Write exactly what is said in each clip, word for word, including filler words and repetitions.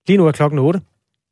Lige nu er klokken otte.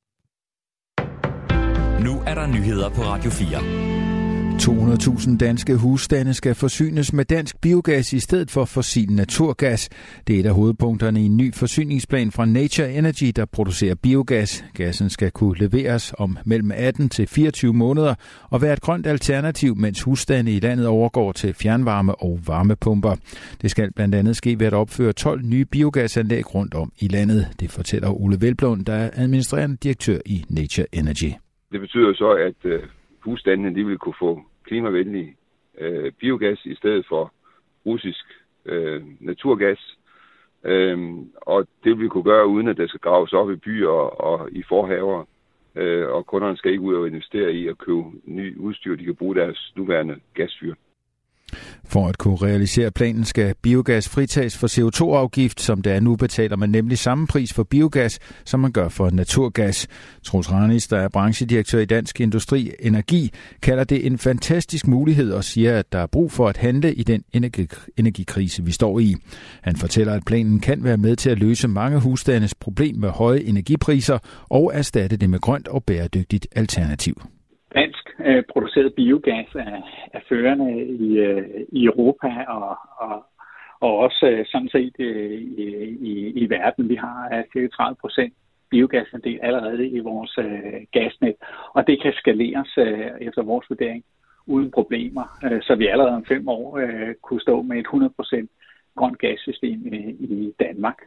Nu er der nyheder på Radio fire. to hundrede tusind danske husstande skal forsynes med dansk biogas i stedet for fossil naturgas. Det er et af hovedpunkterne i en ny forsyningsplan fra Nature Energy, der producerer biogas. Gassen skal kunne leveres om mellem atten til fireogtyve måneder og være et grønt alternativ, mens husstande i landet overgår til fjernvarme og varmepumper. Det skal blandt andet ske ved at opføre tolv nye biogasanlæg rundt om i landet. Det fortæller Ole Velblom, der er administrerende direktør i Nature Energy. Det betyder så, at øh, husstandene de vil kunne få klimavenlig øh, biogas i stedet for russisk øh, naturgas. Øhm, og det vil vi kunne gøre, uden at det skal graves op i byer og, og i forhaver. Øh, og kunderne skal ikke ud og investere i at købe ny udstyr, de kan bruge deres nuværende gasfyr. For at kunne realisere planen skal biogas fritages for C O to afgift, som det er nu betaler man nemlig samme pris for biogas, som man gør for naturgas. Troels Ranis, der er branchedirektør i Dansk Industri Energi, kalder det en fantastisk mulighed og siger, at der er brug for at handle i den energikrise, vi står i. Han fortæller, at planen kan være med til at løse mange husstandes problem med høje energipriser og erstatte det med grønt og bæredygtigt alternativ. Dansk øh, produceret biogas er, er førende i, øh, i Europa og, og, og også øh, sådan set øh, i, i, i verden. Vi har øh, cirka tredive procent biogasandel allerede i vores øh, gasnet, og det kan skaleres øh, efter vores vurdering uden problemer, øh, så vi allerede om fem år øh, kunne stå med et hundrede procent grønt gassystem i, i Danmark.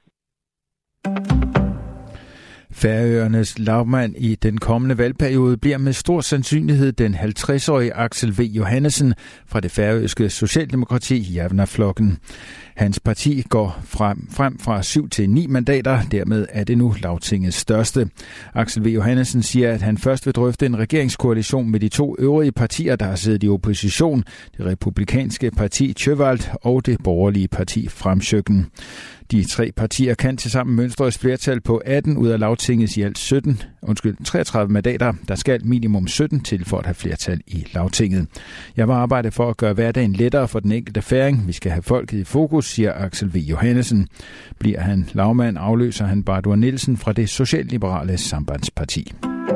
Færøernes lagmand i den kommende valgperiode bliver med stor sandsynlighed den halvtreds-årige Aksel V. Johannesen fra det færøske socialdemokrati Javnaðarflokkurin. Hans parti går frem, frem fra syv til ni mandater, dermed er det nu lagtingets største. Aksel V. Johannesen siger, at han først vil drøfte en regeringskoalition med de to øvrige partier, der har siddet i opposition, det republikanske parti Tjøvald og det borgerlige parti Framsøken. De tre partier kan tilsammen mønstre et flertal på atten ud af lagtingets i alt sytten, undskyld, treogtredive mandater. Der skal minimum sytten til for at have flertal i lagtinget. Jeg vil arbejde for at gøre hverdagen lettere for den enkelte færing. Vi skal have folket i fokus, siger Aksel V. Johannesen. Bliver han lagmand, afløser han Bardur Nielsen fra det socialliberale Sambandsparti.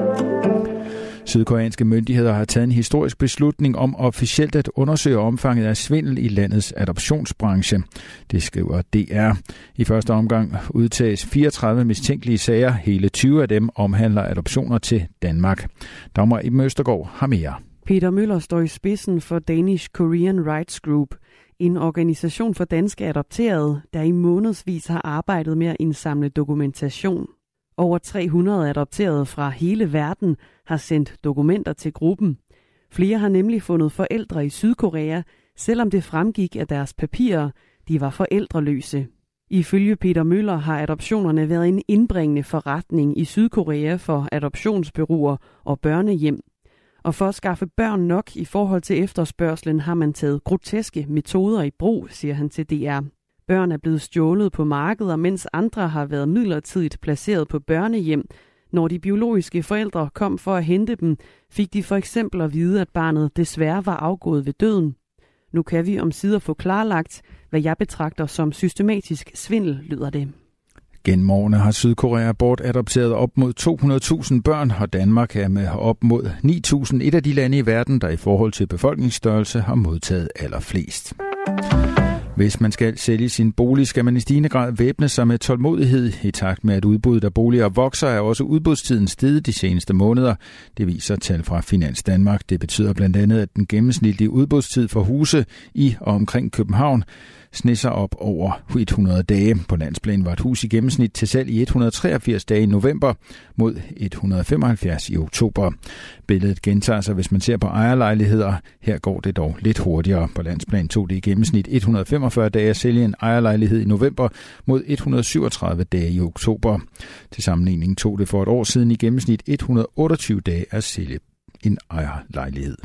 Sydkoreanske myndigheder har taget en historisk beslutning om officielt at undersøge omfanget af svindel i landets adoptionsbranche. Det skriver D R. I første omgang udtages fireogtredive mistænkelige sager. Hele tyve af dem omhandler adoptioner til Danmark. Dommer Iben Østergaard har mere. Peter Møller står i spidsen for Danish Korean Rights Group, en organisation for danske adopterede, der i månedsvis har arbejdet med at indsamle dokumentation. Over tre hundrede adopterede fra hele verden har sendt dokumenter til gruppen. Flere har nemlig fundet forældre i Sydkorea, selvom det fremgik af deres papirer, de var forældreløse. Ifølge Peter Møller har adoptionerne været en indbringende forretning i Sydkorea for adoptionsbureauer og børnehjem. Og for at skaffe børn nok i forhold til efterspørgslen har man taget groteske metoder i brug, siger han til D R. Børn er blevet stjålet på markeder, mens andre har været midlertidigt placeret på børnehjem. Når de biologiske forældre kom for at hente dem, fik de for eksempel at vide, at barnet desværre var afgået ved døden. Nu kan vi omsider få klarlagt, hvad jeg betragter som systematisk svindel, lyder det. Gennem årene har Sydkorea bortadopteret op mod to hundrede tusind børn, og Danmark er med op mod ni tusind et af de lande i verden, der i forhold til befolkningsstørrelse har modtaget allerflest. Hvis man skal sælge sin bolig, skal man i stigende grad væbne sig med tålmodighed. I takt med, at udbuddet af boliger vokser, er også udbudstiden steget de seneste måneder. Det viser tal fra Finans Danmark. Det betyder blandt andet, at den gennemsnitlige udbudstid for huse i og omkring København snisser op over hundrede dage. På landsplan var et hus i gennemsnit til salg i et hundrede og treogfirs dage i november mod et hundrede og femoghalvfjerds i oktober. Billedet gentager sig, hvis man ser på ejerlejligheder. Her går det dog lidt hurtigere. På landsplan tog det i gennemsnit et hundrede og femogfyrre dage at sælge en ejerlejlighed i november mod et hundrede og syvogtredive dage i oktober. Til sammenligning tog det for et år siden i gennemsnit et hundrede og otteogtyve dage at sælge en ejerlejlighed.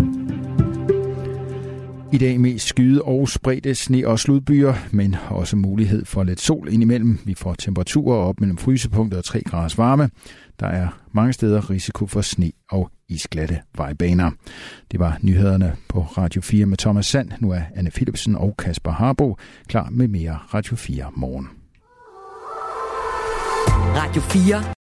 I dag mest skyde og spredte sne- og sludbyer, men også mulighed for lidt sol indimellem. Vi får temperaturer op mellem frysepunktet og tre graders varme. Der er mange steder risiko for sne og isglatte vejbaner. Det var nyhederne på Radio fire med Thomas Sand. Nu er Anne Philipsen og Kasper Harbo klar med mere Radio fire morgen. Radio fire